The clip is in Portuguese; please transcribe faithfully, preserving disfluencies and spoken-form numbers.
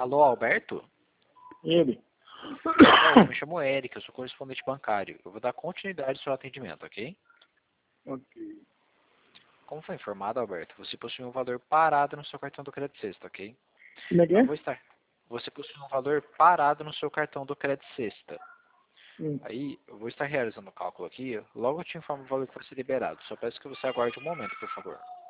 Alô, Alberto? Ele. Alberto, eu me chamo Eric, eu sou correspondente bancário. Eu vou dar continuidade ao seu atendimento, ok? Ok. Como foi informado, Alberto, você possui um valor parado no seu cartão do Crédito Sexta, ok? Como é que Eu é? vou estar... Você possui um valor parado no seu cartão do Crédito Sexta. Hum. Aí, eu vou estar realizando o cálculo aqui, logo eu te informo o valor que vai ser liberado. Só peço que você aguarde um momento, por favor.